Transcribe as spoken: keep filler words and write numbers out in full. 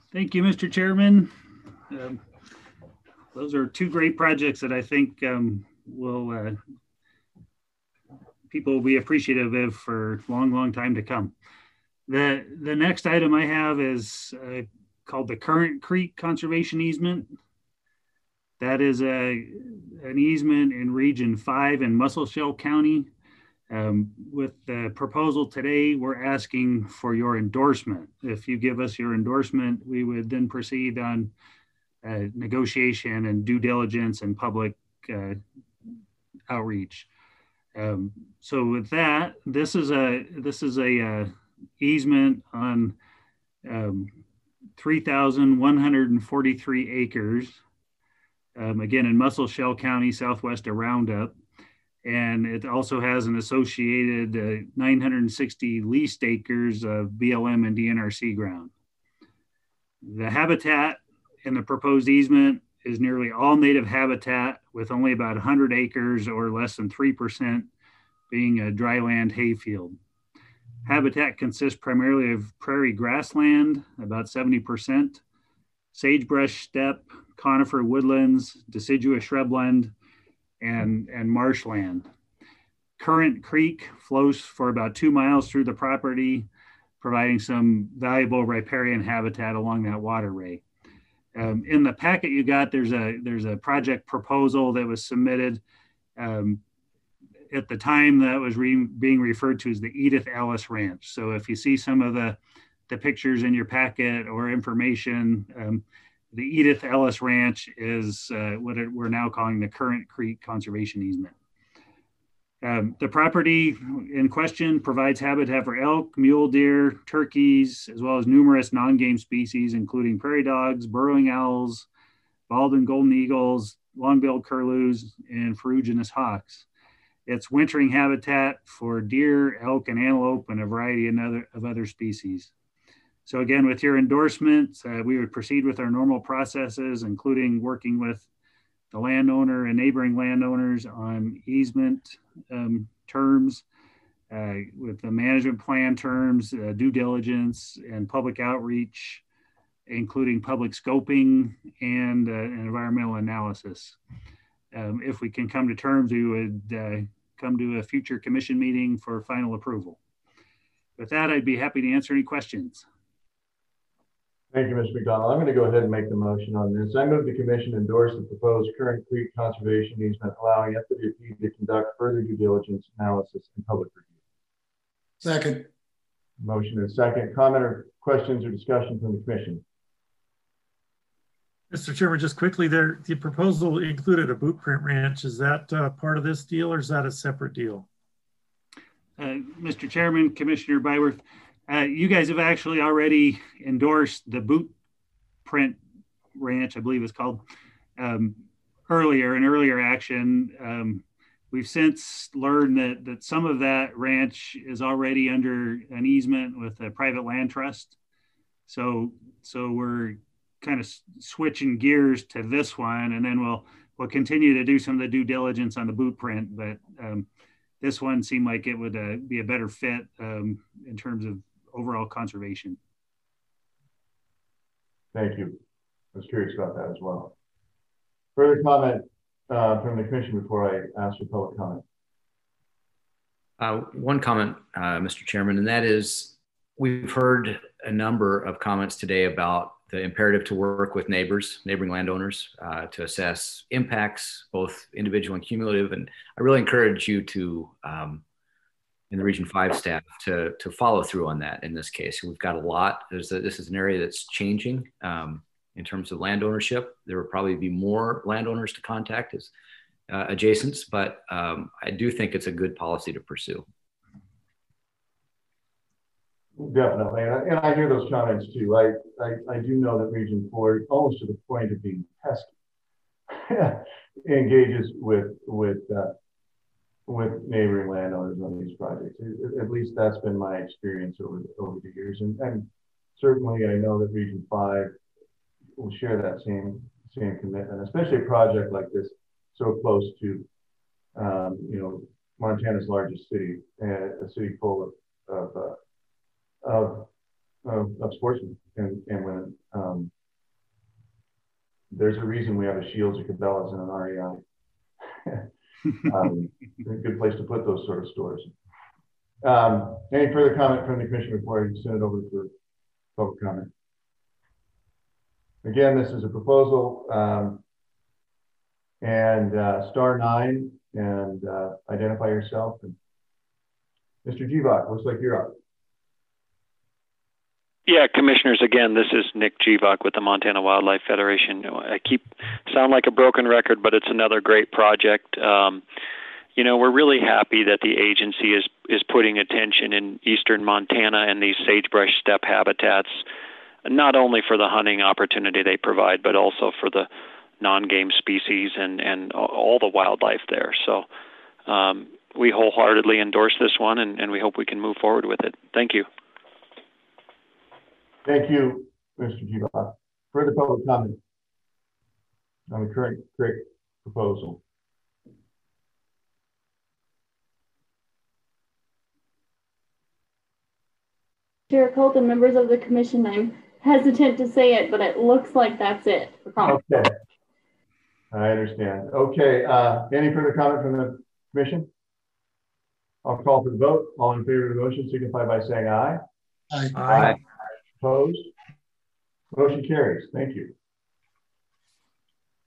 Thank you, Mister Chairman. Um, those are two great projects that I think um, will uh, people will be appreciative of for a long, long time to come. The, the next item I have is uh, called the Current Creek Conservation Easement. That is a, an easement in Region five in Musselshell County. Um, with the proposal today, we're asking for your endorsement. If you give us your endorsement, we would then proceed on uh, negotiation and due diligence and public uh, outreach. Um, so with that, this is a this is a uh, easement on um, three thousand one hundred forty-three acres. Um, again, in Musselshell County, southwest of Roundup. And it also has an associated uh, nine hundred sixty leased acres of B L M and D N R C ground. The habitat in the proposed easement is nearly all native habitat, with only about one hundred acres or less than three percent being a dryland hayfield. Habitat consists primarily of prairie grassland, about seventy percent, sagebrush steppe, conifer woodlands, deciduous shrubland, and, and marshland. Current Creek flows for about two miles through the property, providing some valuable riparian habitat along that waterway. Um, in the packet you got, there's a, there's a project proposal that was submitted. Um, at the time, that was re being referred to as the Edith Ellis Ranch. So if you see some of the, the pictures in your packet or information, um, the Edith Ellis Ranch is uh, what it, we're now calling the Current Creek Conservation Easement. Um, the property in question provides habitat for elk, mule deer, turkeys, as well as numerous non-game species, including prairie dogs, burrowing owls, bald and golden eagles, long-billed curlews, and ferruginous hawks. It's wintering habitat for deer, elk, and antelope, and a variety of other, of other species. So again, with your endorsement, uh, we would proceed with our normal processes, including working with the landowner and neighboring landowners on easement um, terms, uh, with the management plan terms, uh, due diligence, and public outreach, including public scoping and uh, an environmental analysis. Um, if we can come to terms, we would uh, come to a future commission meeting for final approval. With that, I'd be happy to answer any questions. Thank you, Mister McDonald. I'm going to go ahead and make the motion on this. I move the commission endorse the proposed Current Creek Conservation Easement, allowing F W P to conduct further due diligence, analysis, and public review. Second. Motion is second. Comment or questions or discussion from the commission? Mister Chairman, just quickly there, the proposal included a boot print ranch. Is that uh, part of this deal, or is that a separate deal? Uh, Mister Chairman, Commissioner Byworth, Uh, you guys have actually already endorsed the boot print ranch, I believe it's called, um, earlier, an earlier action. Um, we've since learned that, that some of that ranch is already under an easement with a private land trust. So, so we're kind of switching gears to this one, and then we'll, we'll continue to do some of the due diligence on the boot print, but um, this one seemed like it would uh, be a better fit um, in terms of overall conservation. Thank you. I was curious about that as well. Further comment uh, from the commission before I ask for public comment? Uh, one comment, uh, Mister Chairman, and that is we've heard a number of comments today about the imperative to work with neighbors, neighboring landowners, uh, to assess impacts, both individual and cumulative. And I really encourage you to um, in the Region five staff to, to follow through on that in this case. We've got a lot. There's a, this is an area that's changing um, in terms of land ownership. There will probably be more landowners to contact as uh, adjacents, but um, I do think it's a good policy to pursue. Definitely, and I, and I hear those comments too. I, I, I do know that Region four, almost to the point of being pesky, engages with, with uh, with neighboring landowners on these projects. At least that's been my experience over, over the years. And, and certainly I know that Region five will share that same, same commitment, especially a project like this, so close to, um, you know, Montana's largest city, uh, a city full of, of, uh, of, of, of sportsmen and, and when, um, there's a reason we have a Shields, a Cabela's, and an R E I. um, a good place to put those sort of stores. Um, any further comment from the commission before I send it over for public comment? Again, this is a proposal, um, and uh, star nine and uh, identify yourself. And Mister Jeevak, looks like you're up. Yeah, commissioners, again, this is Nick Jeevak with the Montana Wildlife Federation. I keep sound like a broken record, but it's another great project. Um, you know, we're really happy that the agency is is putting attention in eastern Montana and these sagebrush steppe habitats, not only for the hunting opportunity they provide, but also for the non-game species and, and all the wildlife there. So um, we wholeheartedly endorse this one, and, and we hope we can move forward with it. Thank you. Thank you, Mister Jeevak. Further public comment on the current creek proposal? Chair Colton, members of the commission, I'm hesitant to say it, but it looks like that's it for comment. Okay, I understand. Okay, uh, any further comment from the commission? I'll call for the vote. All in favor of the motion signify by saying aye. Aye. Aye. Opposed? Motion carries. Thank you.